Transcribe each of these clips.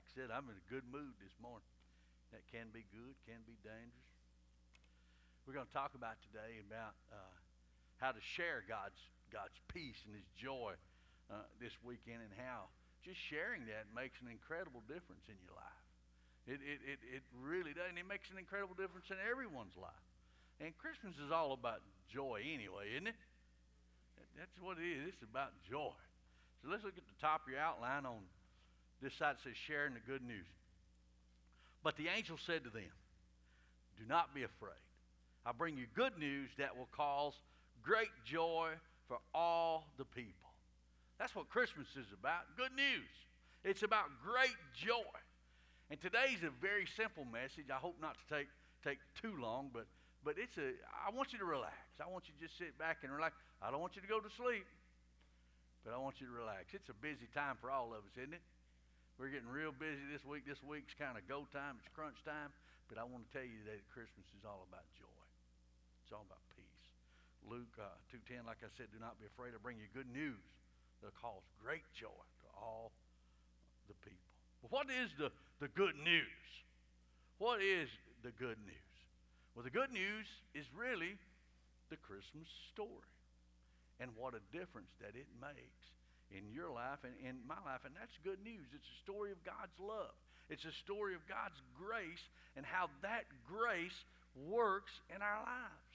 Like I said, I'm in a good mood this morning. That can be good, can be dangerous. We're going to talk about today about how to share God's peace and His joy this weekend, and how just sharing that makes an incredible difference in your life. It really does, and it makes an incredible difference in everyone's life. And Christmas is all about joy anyway, isn't it? That's what it is. It's about joy. So let's look at the top of your outline. On this side it says sharing the good news. But the angel said to them, do not be afraid. I bring you good news that will cause great joy for all the people. That's what Christmas is about, good news. It's about great joy. And today's a very simple message. I hope not to take too long, but I want you to relax. I want you to just sit back and relax. I don't want you to go to sleep, but I want you to relax. It's a busy time for all of us, isn't it? We're getting real busy this week. This week's kind of go time. It's crunch time. But I want to tell you today that Christmas is all about joy. It's all about peace. Luke 2:10, like I said, do not be afraid. I bring you good news that'll cause great joy to all the people. But what is the good news? What is the good news? Well, the good news is really the Christmas story, and what a difference that it makes in your life and in my life. And that's good news. It's a story of God's love. It's a story of God's grace and how that grace works in our lives.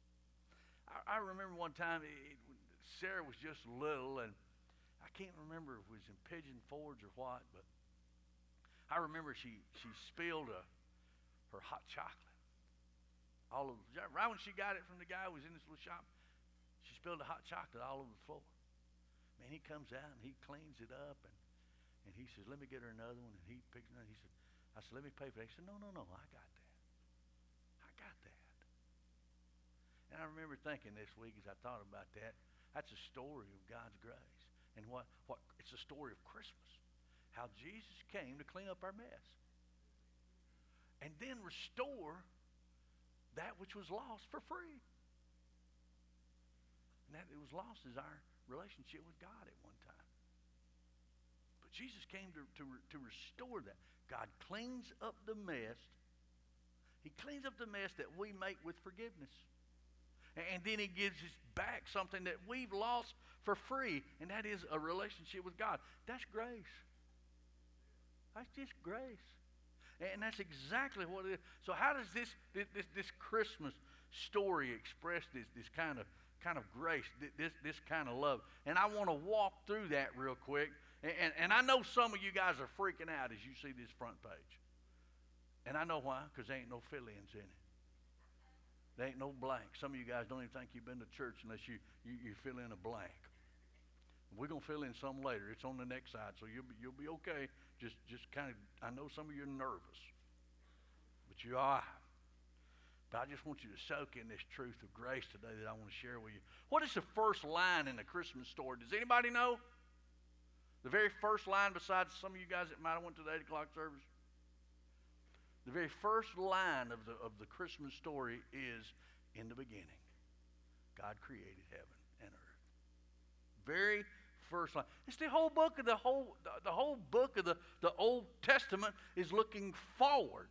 I remember one time Sarah was just little, and I can't remember if it was in Pigeon Forge or what, but I remember she spilled her hot chocolate. Right when she got it from the guy who was in this little shop, she spilled the hot chocolate all over the floor. Man, he comes out and he cleans it up, and he says, let me get her another one. And he picks another. I said, let me pay for that. He said, no, I got that. I got that. And I remember thinking this week as I thought about that, that's a story of God's grace. And what it's a story of Christmas. How Jesus came to clean up our mess. And then restore that which was lost for free. And that it was lost is our relationship with God at one time. But Jesus came to restore that. God cleans up the mess. He cleans up the mess that we make with forgiveness. And then He gives us back something that we've lost for free, and that is a relationship with God. That's grace. That's just grace. And that's exactly what it is. So how does this Christmas story express this kind of grace, this kind of love? And I want to walk through that real quick. And I know some of you guys are freaking out as you see this front page. And I know why, because there ain't no fill-ins in it. There ain't no blank. Some of you guys don't even think you've been to church unless you fill in a blank. We're going to fill in some later. It's on the next side, so you'll be okay. Just kind of, I know some of you are nervous, but you are. But I just want you to soak in this truth of grace today that I want to share with you. What is the first line in the Christmas story? Does anybody know? The very first line, besides some of you guys that might have went to the 8 o'clock service. The very first line of the Christmas story is, in the beginning, God created heaven and earth. Very first line. It's the whole book of the whole book of the Old Testament is looking forward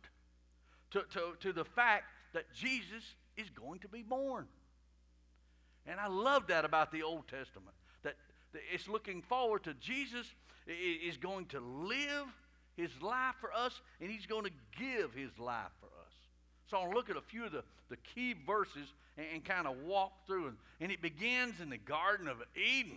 to the fact that Jesus is going to be born. And I love that about the Old Testament. That it's looking forward to Jesus is going to live His life for us, and He's going to give His life for us. So I'll look at a few of the key verses and kind of walk through. And it begins in the Garden of Eden,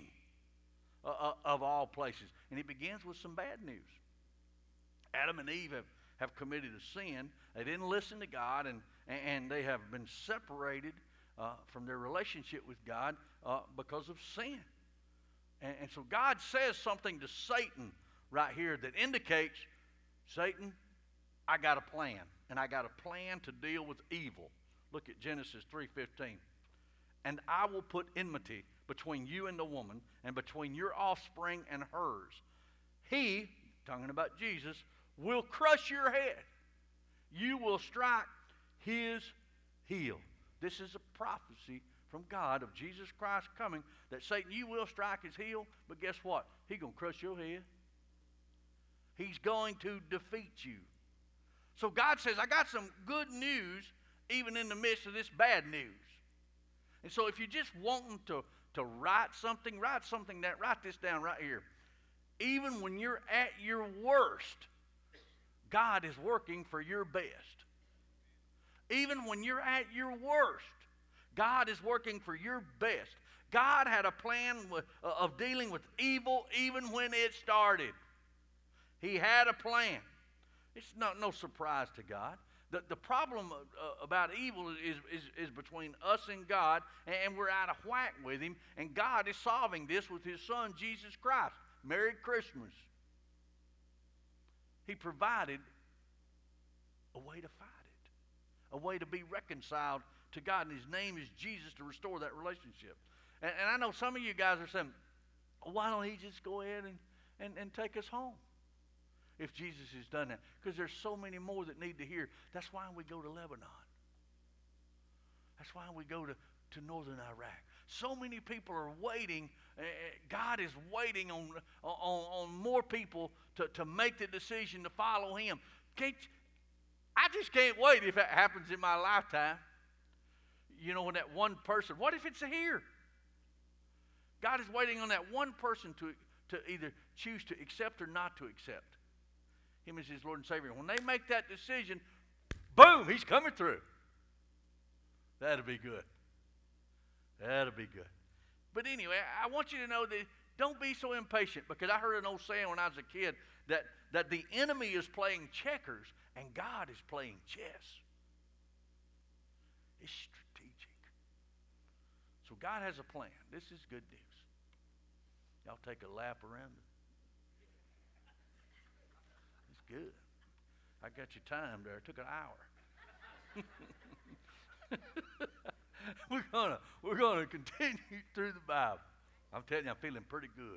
of all places. And it begins with some bad news. Adam and Eve have committed a sin. They didn't listen to God, and they have been separated from their relationship with God because of sin. And so God says something to Satan right here that indicates, Satan, I got a plan, and I got a plan to deal with evil. Look at Genesis 3:15. And I will put enmity between you and the woman, and between your offspring and hers. He, talking about Jesus, will crush your head. You will strike his heel. This is a prophecy from God of Jesus Christ coming, that Satan, you will strike his heel, but guess what? He's going to crush your head. he's going to defeat you. So God says, I got some good news even in the midst of this bad news. And so if you're just wanting to write this down right here. Even when you're at your worst, God is working for your best. Even when you're at your worst, God is working for your best. God had a plan of dealing with evil even when it started. He had a plan. It's no surprise to God. The problem about evil is between us and God, and we're out of whack with Him, and God is solving this with His Son, Jesus Christ. Merry Christmas. He provided a way to fight it, a way to be reconciled to God, and His name is Jesus to restore that relationship. And I know some of you guys are saying, why don't He just go ahead and take us home if Jesus has done that? Because there's so many more that need to hear. That's why we go to Lebanon. That's why we go to northern Iraq. So many people are waiting. God is waiting on more people to make the decision to follow Him. I just can't wait if that happens in my lifetime. You know, when that one person, what if it's here? God is waiting on that one person to either choose to accept or not to accept Him as His Lord and Savior. When they make that decision, boom, He's coming through. That'll be good. That'll be good. But anyway, I want you to know that don't be so impatient, because I heard an old saying when I was a kid that the enemy is playing checkers and God is playing chess. It's strategic. So God has a plan. This is good news. Y'all take a lap around it. It's good. I got your time there. It took an hour. We're gonna continue through the Bible. I'm telling you, I'm feeling pretty good.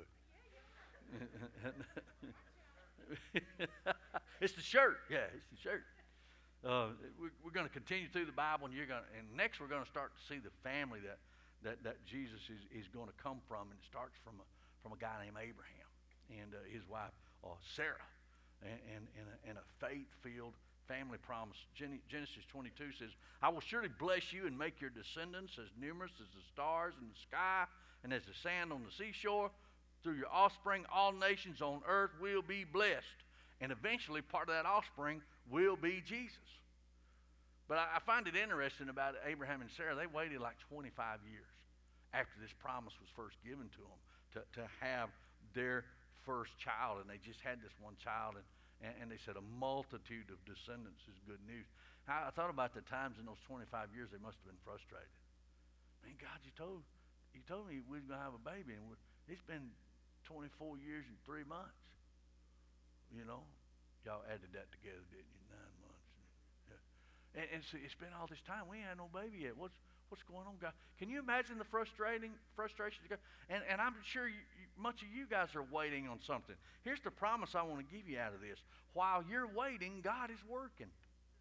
It's the shirt. Yeah, it's the shirt. We're going to continue through the Bible, and next we're going to start to see the family that Jesus is going to come from, and it starts from a guy named Abraham and his wife Sarah, and a faith-filled family promise. Genesis 22 says, I will surely bless you and make your descendants as numerous as the stars in the sky and as the sand on the seashore. Through your offspring, all nations on earth will be blessed. And eventually, part of that offspring will be Jesus. But I find it interesting about Abraham and Sarah. They waited like 25 years after this promise was first given to them to have their first child. And they just had this one child. And they said a multitude of descendants is good news. I thought about the times in those 25 years they must have been frustrated. Man, God, you told me we was going to have a baby, and it's been 24 years and 3 months. You know, y'all added that together, didn't you? 9 months. Yeah. And so it's been all this time. We ain't had no baby yet. What's going on, God? Can you imagine the frustration? And I'm sure much of you guys are waiting on something. Here's the promise I want to give you out of this. While you're waiting, God is working.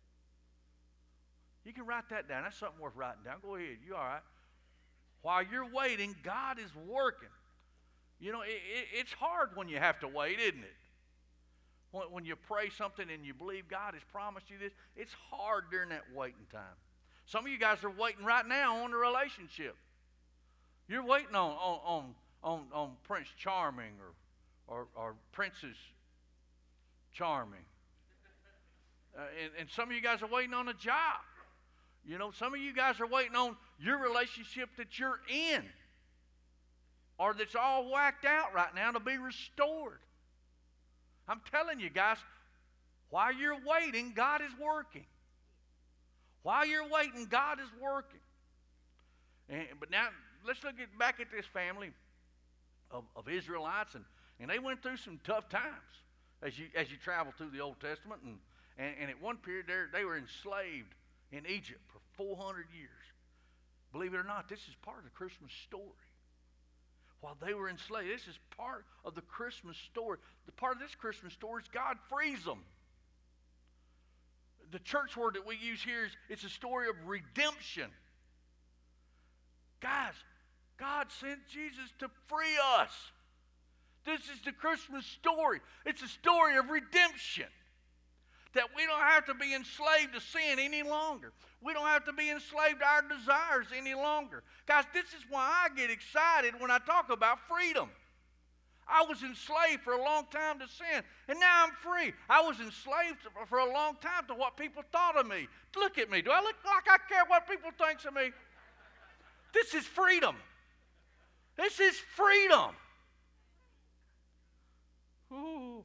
You can write that down. That's something worth writing down. Go ahead. You all right? While you're waiting, God is working. You know, it's hard when you have to wait, isn't it? When you pray something and you believe God has promised you this, it's hard during that waiting time. Some of you guys are waiting right now on a relationship. You're waiting on Prince Charming or Princess Charming. And some of you guys are waiting on a job. You know, some of you guys are waiting on your relationship that you're in, or that's all whacked out right now, to be restored. I'm telling you guys, while you're waiting, God is working. While you're waiting, God is working. But now, let's look back at this family of Israelites, and they went through some tough times as you travel through the Old Testament. And at one period, they were enslaved in Egypt for 400 years. Believe it or not, this is part of the Christmas story. While they were enslaved, this is part of the Christmas story. The part of this Christmas story is God frees them. The church word that we use here is it's a story of redemption. Guys, God sent Jesus to free us, This is the Christmas story. It's a story of redemption. That we don't have to be enslaved to sin any longer. We don't have to be enslaved to our desires any longer. Guys, this is why I get excited when I talk about freedom. I was enslaved for a long time to sin, and now I'm free. I was enslaved for a long time to what people thought of me. Look at me. Do I look like I care what people think of me? This is freedom. This is freedom. Ooh.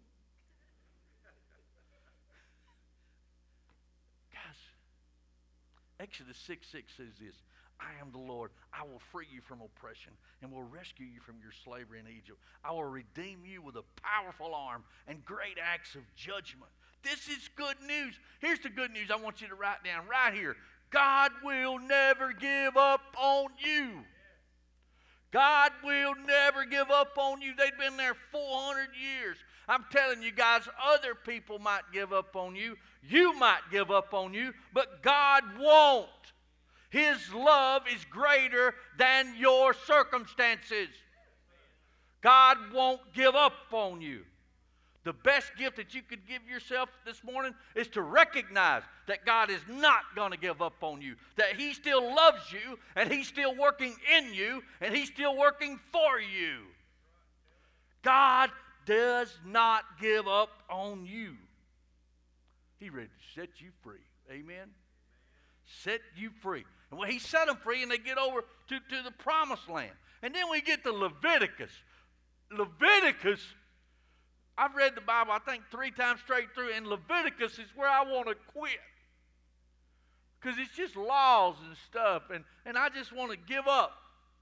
Guys, Exodus 6:6 says this. I am the Lord. I will free you from oppression and will rescue you from your slavery in Egypt. I will redeem you with a powerful arm and great acts of judgment. This is good news. Here's the good news I want you to write down right here. God will never give up on you. God will never give up on you. They've been there 400 years. I'm telling you guys, other people might give up on you. You might give up on you, but God won't. His love is greater than your circumstances. God won't give up on you. The best gift that you could give yourself this morning is to recognize that God is not going to give up on you, that He still loves you, and He's still working in you, and He's still working for you. God does not give up on you. He's ready to set you free. Amen? Set you free. And when He set them free, and they get over to the promised land. And then we get to Leviticus. Leviticus, I've read the Bible, I think 3 times straight through, and Leviticus is where I want to quit. Because it's just laws and stuff, and I just want to give up.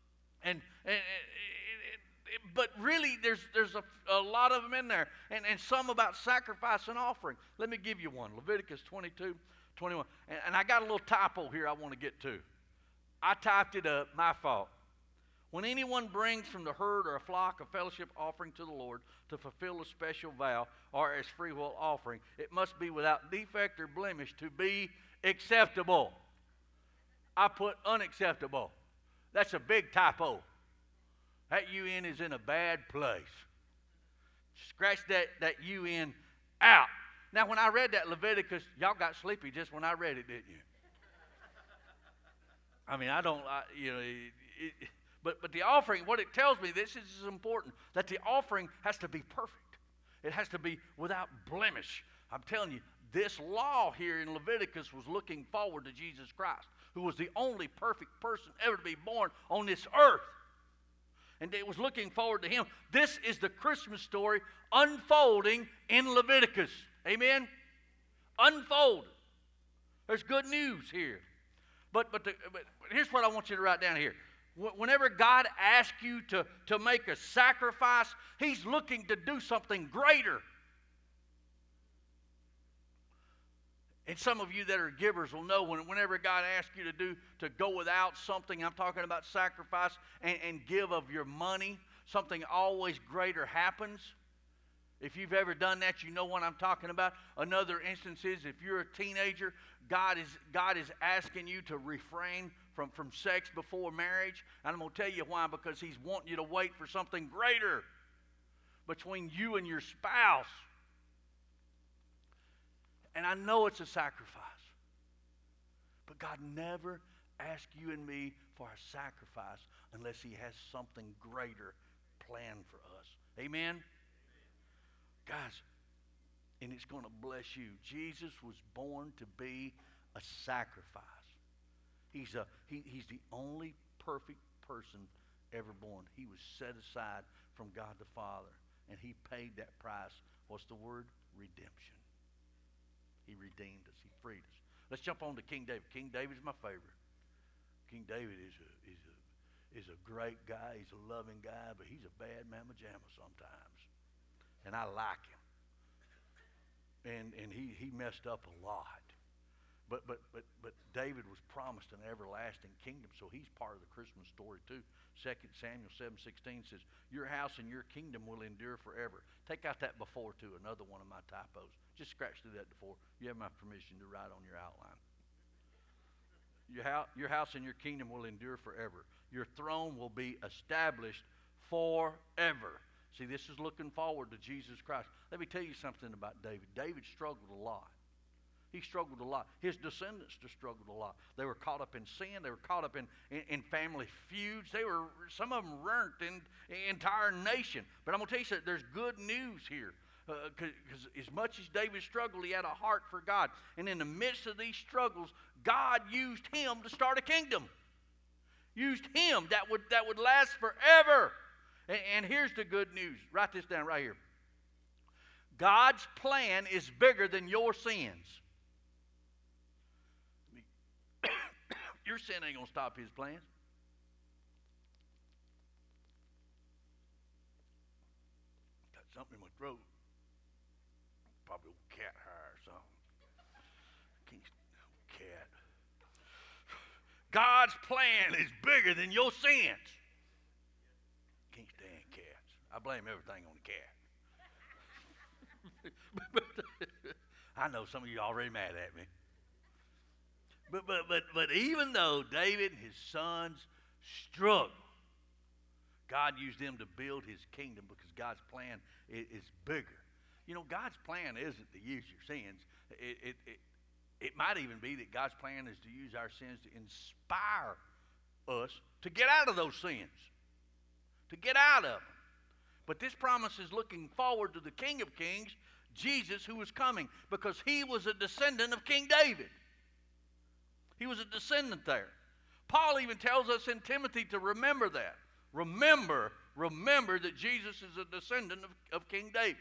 But really, there's a lot of them in there, and some about sacrifice and offering. Let me give you one. Leviticus 22:21. And I got a little typo here I want to get to. I typed it up, my fault. When anyone brings from the herd or a flock a fellowship offering to the Lord to fulfill a special vow or as freewill offering, it must be without defect or blemish to be acceptable. I put unacceptable. That's a big typo. That UN is in a bad place. Scratch that UN out. Now, when I read that Leviticus, y'all got sleepy just when I read it, didn't you? I mean, but the offering, what it tells me, this is important, that the offering has to be perfect. It has to be without blemish. I'm telling you, this law here in Leviticus was looking forward to Jesus Christ, who was the only perfect person ever to be born on this earth. And it was looking forward to Him. This is the Christmas story unfolding in Leviticus. Amen? Unfold. There's good news here. But here's what I want you to write down here. Whenever God asks you to make a sacrifice, He's looking to do something greater. And some of you that are givers will know whenever God asks you to go without something, I'm talking about sacrifice and give of your money, something always greater happens. If you've ever done that, you know what I'm talking about. Another instance is if you're a teenager, God is asking you to refrain from sex before marriage. And I'm going to tell you why, because He's wanting you to wait for something greater between you and your spouse. And I know it's a sacrifice. But God never asks you and me for a sacrifice unless He has something greater planned for us. Amen? Guys, and it's going to bless you. Jesus was born to be a sacrifice. He's the only perfect person ever born. He was set aside from God the Father, and He paid that price. What's the word? Redemption. He redeemed us. He freed us. Let's jump on to King David. King David's my favorite. King David is a great guy. He's a loving guy, but he's a bad mamma jamma sometimes. And I like him. And he messed up a lot. But David was promised an everlasting kingdom, so he's part of the Christmas story too. 2 Samuel 7:16 says, "Your house and your kingdom will endure forever." Take out that before too, another one of my typos. Just scratch through that before. You have my permission to write on your outline. Your house and your kingdom will endure forever. Your throne will be established forever. See, this is looking forward to Jesus Christ. Let me tell you something about David. David struggled a lot. He struggled a lot. His descendants struggled a lot. They were caught up in sin. They were caught up in family feuds. Some of them ruined the entire nation. But I'm going to tell you something. There's good news here. Because as much as David struggled, he had a heart for God. And in the midst of these struggles, God used him to start a kingdom. Used him that would last forever. And here's the good news. Write this down right here. God's plan is bigger than your sins. Your sin ain't going to stop his plans. Got something in my throat. Probably old cat hair or something. Cat. God's plan is bigger than your sins. Can't stand cats. I blame everything on the cat. I know some of you already mad at me. But even though David and his sons struggled, God used them to build his kingdom because God's plan is bigger. You know, God's plan isn't to use your sins. It might even be that God's plan is to use our sins to inspire us to get out of those sins. To get out of them. But this promise is looking forward to the King of Kings, Jesus, who is coming, because he was a descendant of King David. He was a descendant there. Paul even tells us in Timothy to remember that. Remember that Jesus is a descendant of King David.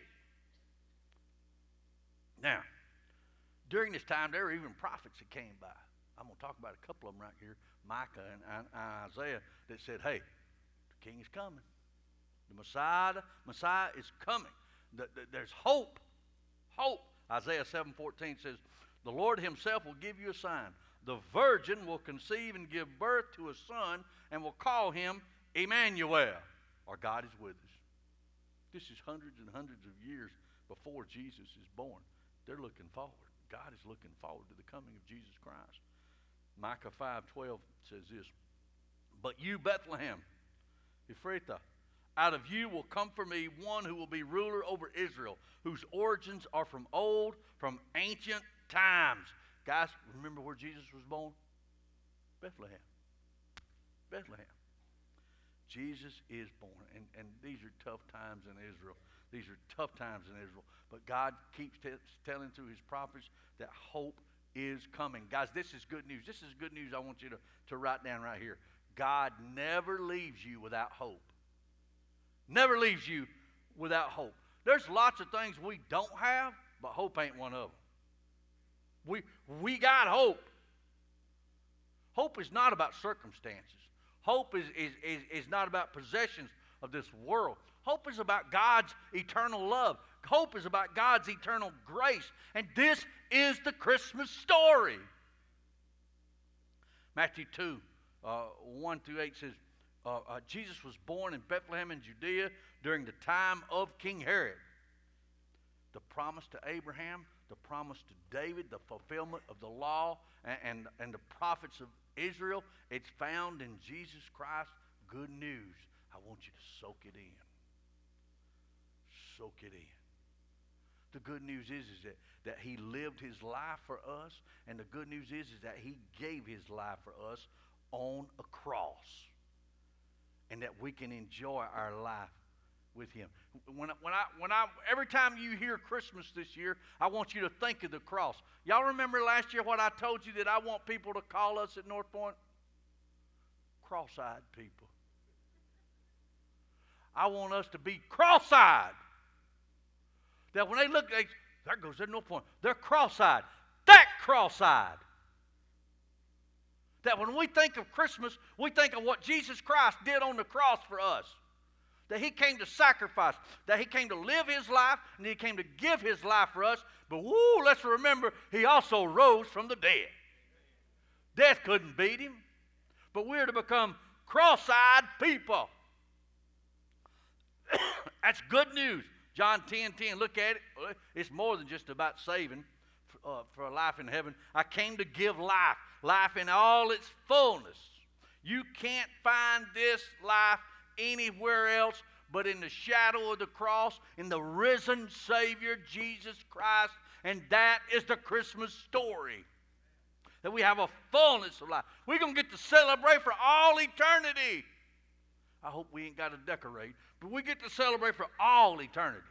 Now, during this time, there were even prophets that came by. I'm going to talk about a couple of them right here, Micah and Isaiah, that said, hey, the king is coming. The Messiah is coming. There's hope. Hope. Isaiah 7:14 says, the Lord himself will give you a sign. The virgin will conceive and give birth to a son and will call him Emmanuel, or God is with us. This is hundreds and hundreds of years before Jesus is born. They're looking forward. God is looking forward to the coming of Jesus Christ. Micah 5:12 says this, but you, Bethlehem, Ephrathah, out of you will come for me one who will be ruler over Israel, whose origins are from old, from ancient times. Guys, remember where Jesus was born? Bethlehem. Bethlehem. Jesus is born. And these are tough times in Israel. These are tough times in Israel. But God keeps telling through his prophets that hope is coming. Guys, this is good news. This is good news I want you to write down right here. God never leaves you without hope. Never leaves you without hope. There's lots of things we don't have, but hope ain't one of them. We got hope. Hope is not about circumstances. Hope is not about possessions of this world. Hope is about God's eternal love. Hope is about God's eternal grace. And this is the Christmas story. Matthew 2, 1 through 8 says, Jesus was born in Bethlehem in Judea during the time of King Herod. The promise to Abraham, the promise to David, the fulfillment of the law and the prophets of Israel, it's found in Jesus Christ. Good news. I want you to soak it in. Soak it in. The good news is that he lived his life for us, and the good news is that he gave his life for us on a cross, and that we can enjoy our life with him. Every time you hear Christmas this year, I want you to think of the cross. Y'all remember last year what I told you that I want people to call us at North Point? Cross-eyed people. I want us to be cross-eyed. That when they look, there goes their North Point. They're cross-eyed. That cross-eyed. That when we think of Christmas, we think of what Jesus Christ did on the cross for us. That he came to sacrifice. That he came to live his life, and he came to give his life for us. But let's remember, he also rose from the dead. Death couldn't beat him. But we're to become cross-eyed people. That's good news. John 10:10. Look at it. It's more than just about saving for a life in heaven. I came to give life. Life in all its fullness. You can't find this life anywhere else but in the shadow of the cross, in the risen Savior, Jesus Christ. And that is the Christmas story. That we have a fullness of life. We're going to get to celebrate for all eternity. I hope we ain't got to decorate, but we get to celebrate for all eternity.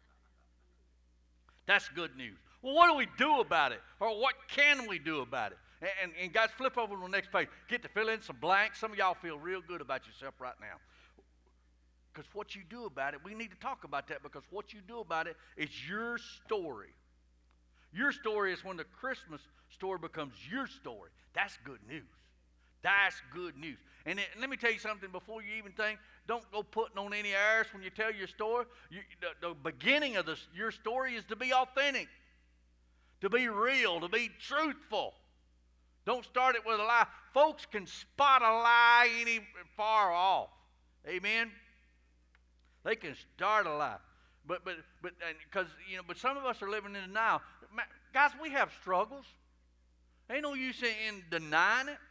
That's good news. Well, what do we do about it? Or what can we do about it? And guys, flip over to the next page. Get to fill in some blanks. Some of y'all feel real good about yourself right now. Because what you do about it, we need to talk about that, because what you do about it is your story. Your story is when the Christmas story becomes your story. That's good news. That's good news. And let me tell you something before you even think. Don't go putting on any airs when you tell your story. The beginning of your story is to be authentic, to be real, to be truthful. Don't start it with a lie. Folks can spot a lie any far off. Amen? They can start a lie. But some of us are living in denial. Guys, we have struggles. Ain't no use in denying it.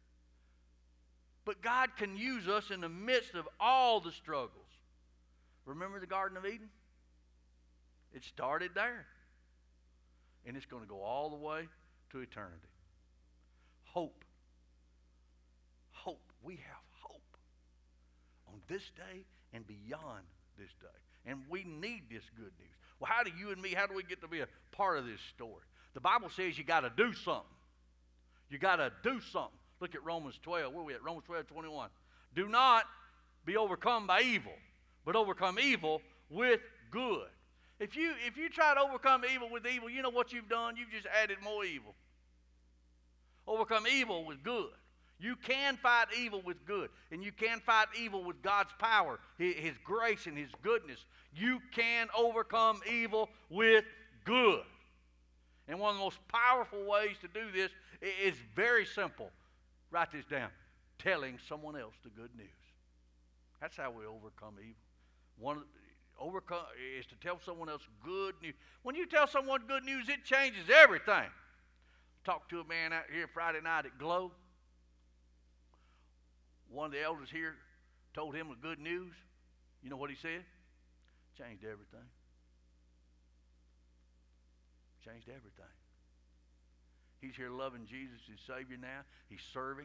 But God can use us in the midst of all the struggles. Remember the Garden of Eden? It started there. And it's going to go all the way to eternity. Hope. Hope. We have hope on this day and beyond this day. And we need this good news. Well, how do we get to be a part of this story? The Bible says you got to do something. You got to do something. Look at Romans 12. Where are we at? Romans 12:21. Do not be overcome by evil, but overcome evil with good. If you try to overcome evil with evil, you know what you've done? You've just added more evil. Overcome evil with good. You can fight evil with good, and you can fight evil with God's power, His grace, and His goodness. You can overcome evil with good. And one of the most powerful ways to do this is very simple. Write this down. Telling someone else the good news. That's how we overcome evil. Overcome is to tell someone else good news. When you tell someone good news, it changes everything. Talked to a man out here Friday night at Glow. One of the elders here told him the good news. You know what he said? Changed everything. Changed everything. He's here loving Jesus, his Savior now. He's serving.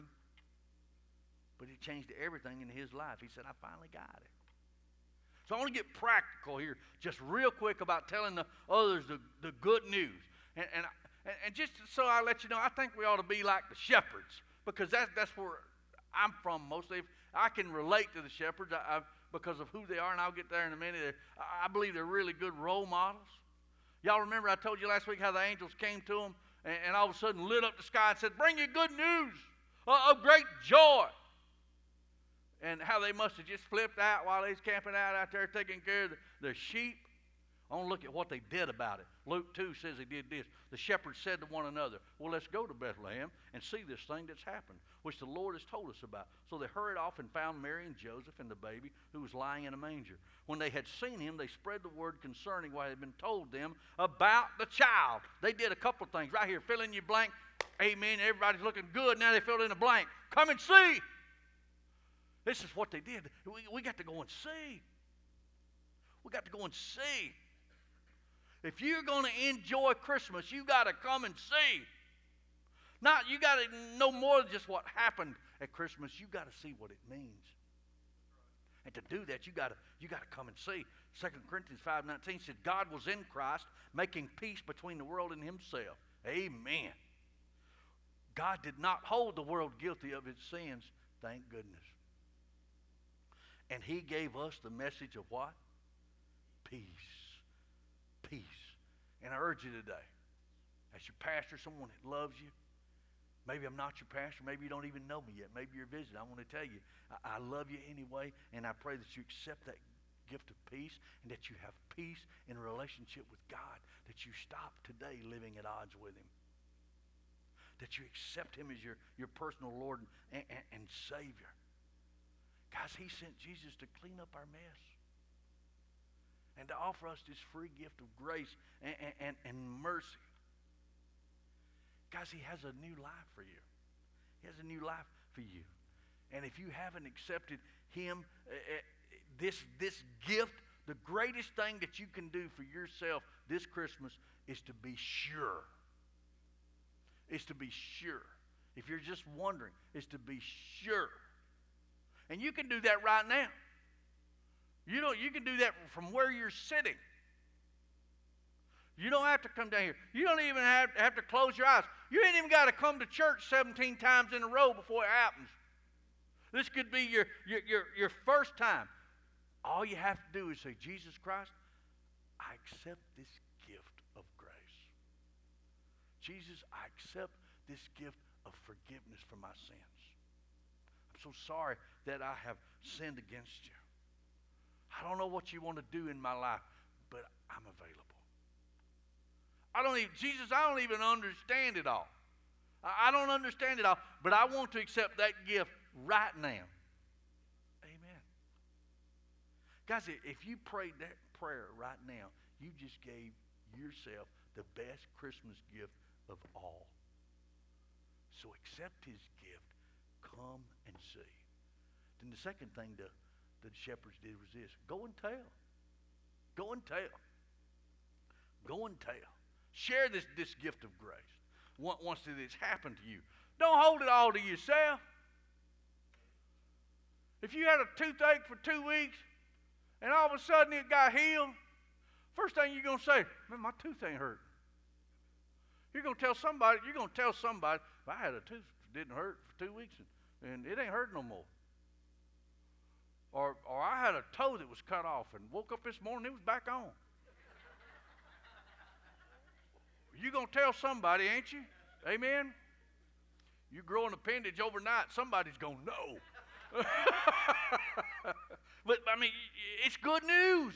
But it changed everything in his life. He said, I finally got it. So I want to get practical here just real quick about telling the others the good news. And just so I let you know, I think we ought to be like the shepherds, because that's where I'm from mostly. I can relate to the shepherds because of who they are, and I'll get there in a minute. I believe they're really good role models. Y'all remember I told you last week how the angels came to them and all of a sudden lit up the sky and said, bring you good news of great joy. And how they must have just flipped out while they was camping out there taking care of their sheep. I want to look at what they did about it. Luke 2 says they did this. The shepherds said to one another, well, let's go to Bethlehem and see this thing that's happened, which the Lord has told us about. So they hurried off and found Mary and Joseph and the baby who was lying in a manger. When they had seen him, they spread the word concerning what had been told them about the child. They did a couple of things. Right here, fill in your blank. Amen. Everybody's looking good. Now they filled in a blank. Come and see. This is what they did. We got to go and see. We got to go and see. If you're going to enjoy Christmas, you got to come and see. Not, you got to know more than just what happened at Christmas. You got to see what it means. And to do that, you got to come and see. 2 Corinthians 5:19 said, God was in Christ, making peace between the world and himself. Amen. God did not hold the world guilty of its sins, thank goodness. And he gave us the message of what? Peace. Peace. And I urge you today, as your pastor, someone that loves you, maybe I'm not your pastor, maybe you don't even know me yet, maybe you're visiting, I want to tell you, I love you anyway, and I pray that you accept that gift of peace, and that you have peace in a relationship with God, that you stop today living at odds with him, that you accept him as your personal Lord and Savior. Guys, he sent Jesus to clean up our mess and to offer us this free gift of grace and mercy. Guys, he has a new life for you. He has a new life for you. And if you haven't accepted him, this gift, the greatest thing that you can do for yourself this Christmas is to be sure. Is to be sure. If you're just wondering, is to be sure. And you can do that right now. You can do that from where you're sitting. You don't have to come down here. You don't even have to close your eyes. You ain't even got to come to church 17 times in a row before it happens. This could be your first time. All you have to do is say, Jesus Christ, I accept this gift of grace. Jesus, I accept this gift of forgiveness for my sins. I'm so sorry that I have sinned against you. I don't know what you want to do in my life, but I'm available. I don't even understand it all. I don't understand it all, but I want to accept that gift right now. Amen. Guys, if you prayed that prayer right now, you just gave yourself the best Christmas gift of all. So accept his gift. Come and see. Then the second thing that the shepherds did was this. Go and tell. Go and tell. Go and tell. Share this gift of grace once it's happened to you. Don't hold it all to yourself. If you had a toothache for 2 weeks and all of a sudden it got healed, first thing you're going to say, man, my tooth ain't hurt. You're going to tell somebody, I had a tooth that didn't hurt for 2 weeks and it ain't hurt no more. Or I had a toe that was cut off and woke up this morning, it was back on. You're going to tell somebody, ain't you? Amen? You grow an appendage overnight, somebody's going to know. But, I mean, it's good news.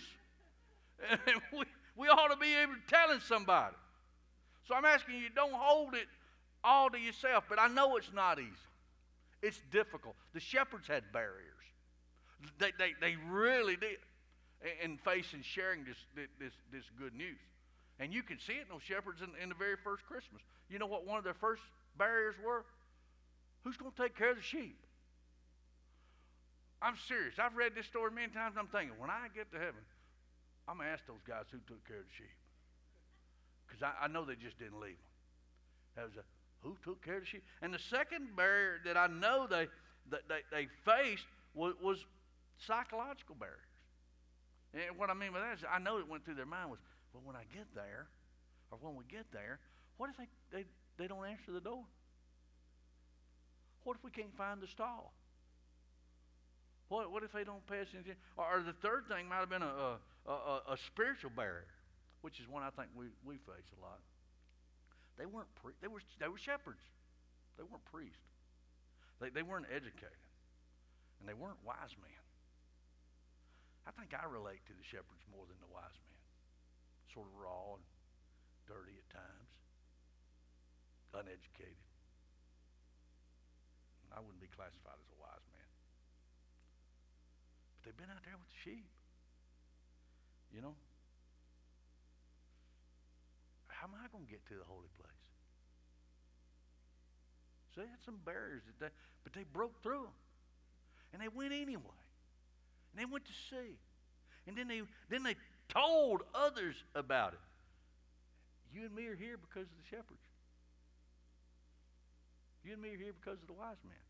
we ought to be able to tell somebody. So I'm asking you, don't hold it all to yourself. But I know it's not easy. It's difficult. The shepherds had barriers. They really did in facing sharing this good news. And you can see it in those shepherds in the very first Christmas. You know what one of their first barriers were? Who's going to take care of the sheep? I'm serious. I've read this story many times, and I'm thinking, when I get to heaven, I'm going to ask those guys who took care of the sheep. Because I know they just didn't leave them. That was who took care of the sheep? And the second barrier that I know they faced was psychological barriers. And what I mean by that is I know it went through their mind was, well, when I get there, or when we get there, what if they don't answer the door? What if we can't find the stall? What if they don't pay us attention? Or the third thing might have been a spiritual barrier, which is one I think we face a lot. They were shepherds. They weren't priests. They weren't educated, and they weren't wise men. I think I relate to the shepherds more than the wise men. Sort of raw and dirty at times, uneducated. I wouldn't be classified as a wise man. But they've been out there with the sheep. You know? How am I going to get to the holy place? So they had some barriers, but they broke through them. And they went anyway. And they went to see. And then they told others about it. You and me are here because of the shepherds. You and me are here because of the wise men.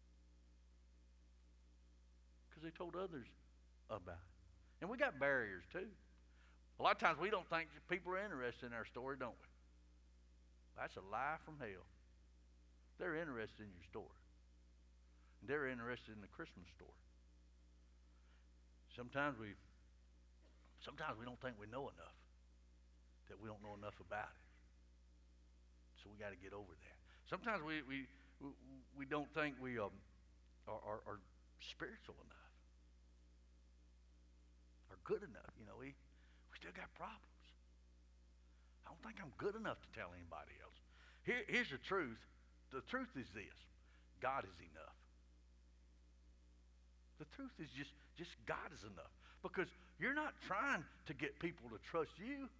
Because they told others about it. And we got barriers too. A lot of times we don't think people are interested in our story, don't we? That's a lie from hell. They're interested in your story. They're interested in the Christmas story. Sometimes we don't think we know enough, that we don't know enough about it. So we got to get over that. Sometimes we don't think we are spiritual enough, or good enough. You know, we still got problems. I don't think I'm good enough to tell anybody else. Here's the truth. The truth is this: God is enough. The truth is just God is enough. Because you're not trying to get people to trust you.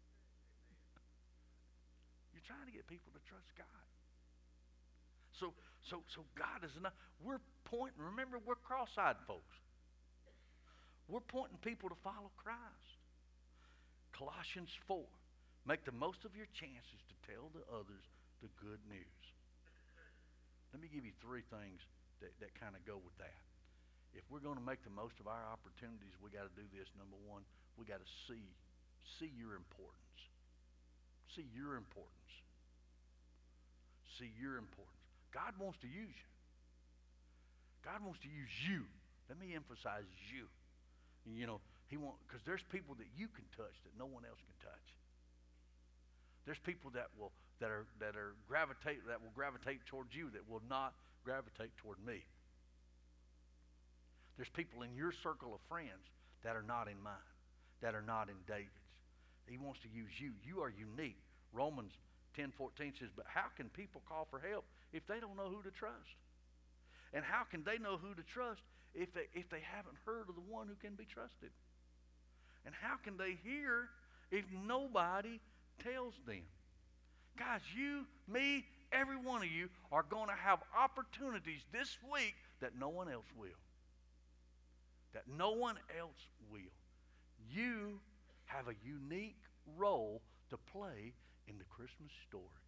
You're trying to get people to trust God. So God is enough. We're pointing. Remember, we're cross-eyed folks. We're pointing people to follow Christ. Colossians 4. Make the most of your chances to tell the others the good news. Let me give you three things that kind of go with that. If we're going to make the most of our opportunities, we got to do this. Number one, we got to see your importance. See your importance. See your importance. God wants to use you. God wants to use you. Let me emphasize you. You know, because there's people that you can touch that no one else can touch. There's people that will gravitate towards you that will not gravitate toward me. There's people in your circle of friends that are not in mine, that are not in David's. He wants to use you. You are unique. Romans 10:14 says, but how can people call for help if they don't know who to trust? And how can they know who to trust if they haven't heard of the one who can be trusted? And how can they hear if nobody tells them? Guys, you, me, every one of you are going to have opportunities this week that no one else will. That no one else will. You have a unique role to play in the Christmas story.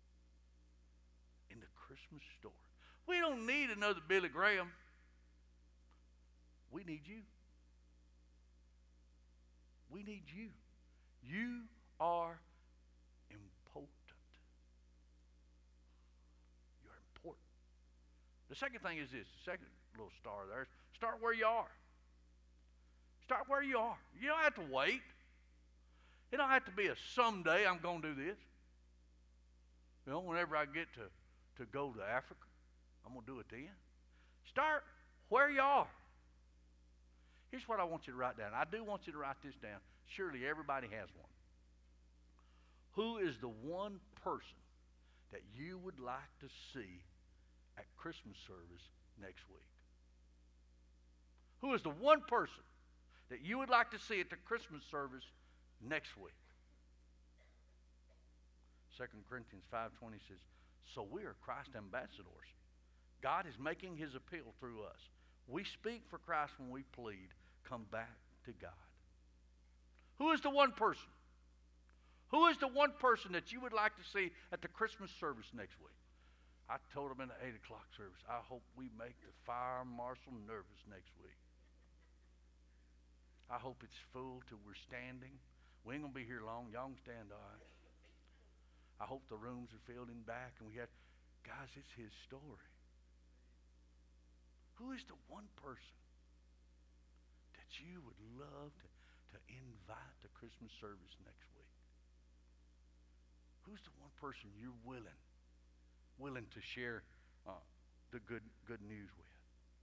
In the Christmas story. We don't need another Billy Graham. We need you. We need you. You are important. You're important. The second thing is this. The second little star there is start where you are. Start where you are. You don't have to wait. It don't have to be a someday I'm going to do this. You know, whenever I get to go to Africa, I'm going to do it then. Start where you are. Here's what I want you to write down. I do want you to write this down. Surely everybody has one. Who is the one person that you would like to see at Christmas service next week? Who is the one person that you would like to see at the Christmas service next week? 2 Corinthians 5:20 says, so we are Christ ambassadors. God is making his appeal through us. We speak for Christ when we plead, come back to God. Who is the one person? Who is the one person that you would like to see at the Christmas service next week? I told them in the 8 o'clock service, I hope we make the fire marshal nervous next week. I hope it's full till we're standing. We ain't going to be here long. Y'all can stand all right. I hope the rooms are filled in back. And guys, it's his story. Who is the one person that you would love to invite to Christmas service next week? Who's the one person you're willing to share the good news with?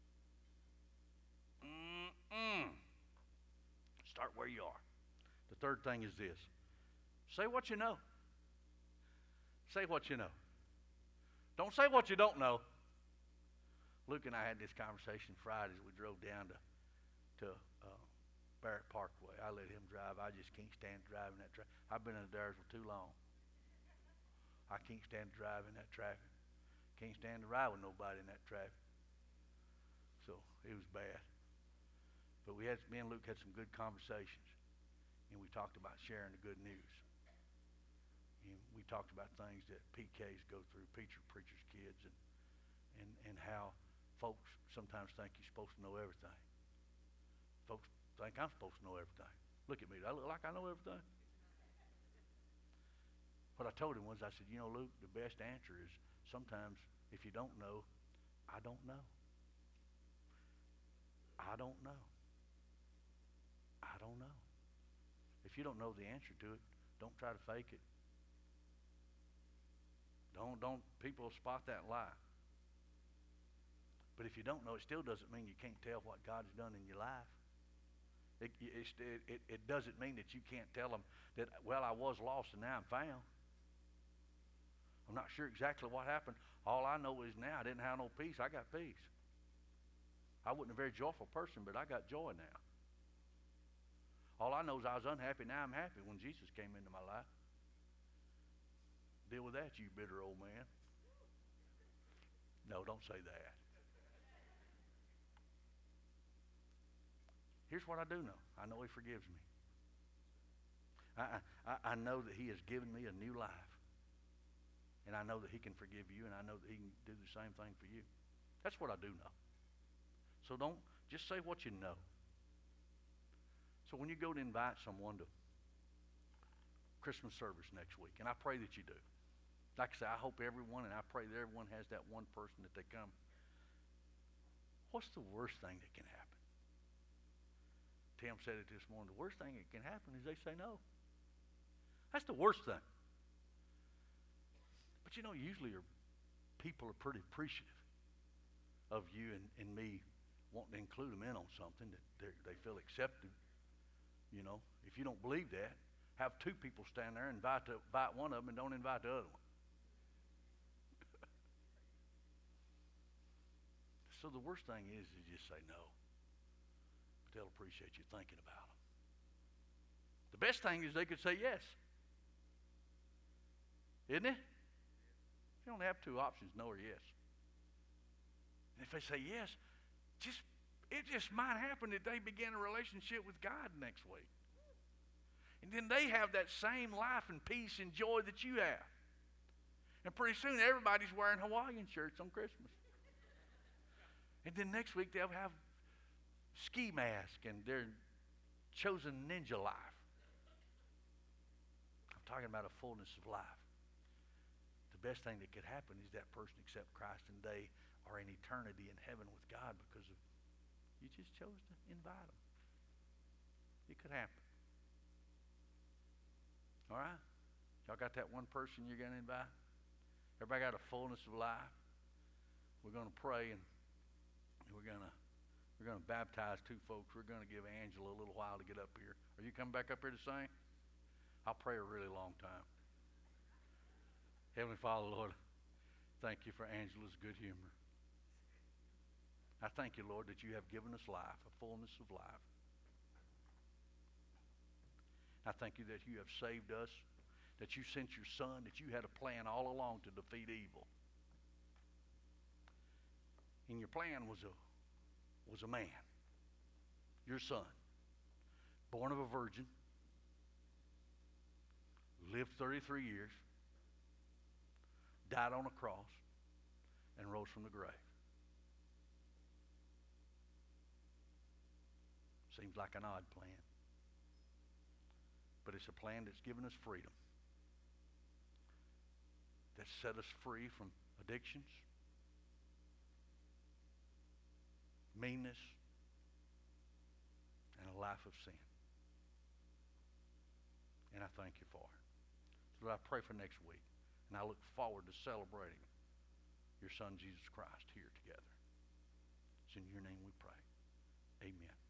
Start where you are. The third thing is this. Say what you know. Say what you know. Don't say what you don't know. Luke and I had this conversation Friday as we drove down to Barrett Parkway. I let him drive. I just can't stand driving that traffic. I've been in the Dyersville too long. I can't stand driving that traffic. Can't stand to ride with nobody in that traffic. So it was bad. But me and Luke had some good conversations, and we talked about sharing the good news. And we talked about things that PKs go through, preachers' kids, and how folks sometimes think you're supposed to know everything. Folks think I'm supposed to know everything. Look at me. Do I look like I know everything? What I told him was, I said, you know, Luke, the best answer is sometimes if you don't know, I don't know. I don't know. I don't know. If you don't know the answer to it, don't try to fake it. Don't people spot that lie. But if you don't know, it still doesn't mean you can't tell what God has done in your life. It doesn't mean that you can't tell them that, well, I was lost and now I'm found. I'm not sure exactly what happened. All I know is now I didn't have no peace. I got peace. I wasn't a very joyful person, but I got joy now. All I know is I was unhappy. Now I'm happy when Jesus came into my life. Deal with that, you bitter old man. No, don't say that. Here's what I do know. I know He forgives me. I know that He has given me a new life. And I know that He can forgive you, and I know that He can do the same thing for you. That's what I do know. So don't just say what you know. So when you go to invite someone to Christmas service next week, and I pray that you do. Like I say, I hope everyone, and I pray that everyone has that one person that they come. What's the worst thing that can happen? Tim said it this morning. The worst thing that can happen is they say no. That's the worst thing. But you know, usually people are pretty appreciative of you and me wanting to include them in on something that they feel accepted. You know, if you don't believe that, have two people stand there and invite one of them and don't invite the other one. So the worst thing is just say no. But they'll appreciate you thinking about them. The best thing is they could say yes. Isn't it? You only have two options, no or yes. And if they say yes, it just might happen that they begin a relationship with God next week. And then they have that same life and peace and joy that you have. And pretty soon everybody's wearing Hawaiian shirts on Christmas. And then next week they'll have ski masks and their chosen ninja life. I'm talking about a fullness of life. The best thing that could happen is that person accept Christ and they are in eternity in heaven with God because of you just chose to invite them. It could happen. All right? Y'all got that one person you're going to invite? Everybody got a fullness of life? We're going to pray and we're going to baptize two folks. We're going to give Angela a little while to get up here. Are you coming back up here to sing? I'll pray a really long time. Heavenly Father, Lord, thank you for Angela's good humor. I thank you, Lord, that you have given us life, a fullness of life. I thank you that you have saved us, that you sent your Son, that you had a plan all along to defeat evil. And your plan was a man, your Son, born of a virgin, lived 33 years, died on a cross, and rose from the grave. Seems like an odd plan. But it's a plan that's given us freedom. That's set us free from addictions, meanness, and a life of sin. And I thank you for it. So I pray for next week. And I look forward to celebrating your Son, Jesus Christ, here together. It's in your name we pray. Amen.